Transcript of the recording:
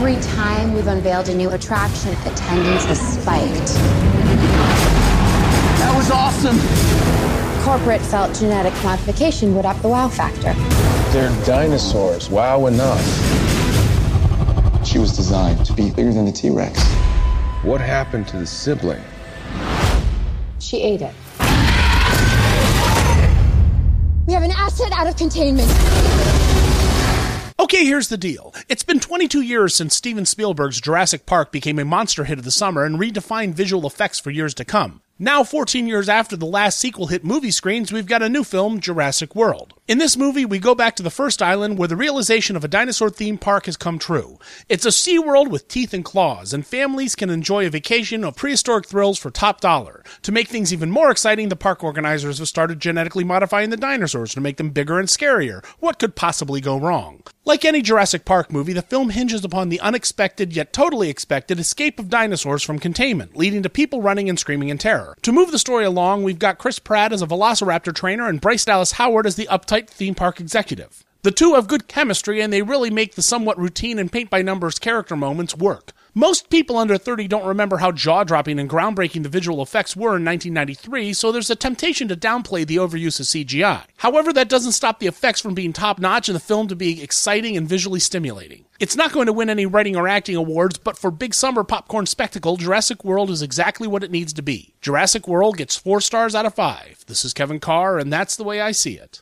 Every time we've unveiled a new attraction, attendance has spiked. That was awesome. Corporate felt genetic modification would up the wow factor. They're dinosaurs. Wow enough. She was designed to be bigger than the T-Rex. What happened to the sibling? She ate it. We have an asset out of containment. Okay, here's the deal. It's been 22 years since Steven Spielberg's Jurassic Park became a monster hit of the summer and redefined visual effects for years to come. Now, 14 years after the last sequel hit movie screens, we've got a new film, Jurassic World. In this movie, we go back to the first island where the realization of a dinosaur-themed park has come true. It's a SeaWorld with teeth and claws, and families can enjoy a vacation of prehistoric thrills for top dollar. To make things even more exciting, the park organizers have started genetically modifying the dinosaurs to make them bigger and scarier. What could possibly go wrong? Like any Jurassic Park movie, the film hinges upon the unexpected yet totally expected escape of dinosaurs from containment, leading to people running and screaming in terror. To move the story along, we've got Chris Pratt as a velociraptor trainer and Bryce Dallas Howard as the uptight theme park executive. The two have good chemistry, and they really make the somewhat routine and paint-by-numbers character moments work. Most people under 30 don't remember how jaw-dropping and groundbreaking the visual effects were in 1993, so there's a temptation to downplay the overuse of CGI. However, that doesn't stop the effects from being top-notch and the film to be exciting and visually stimulating. It's not going to win any writing or acting awards, but for big summer popcorn spectacle, Jurassic World is exactly what it needs to be. Jurassic World gets 4 stars out of 5. This is Kevin Carr, and that's the way I see it.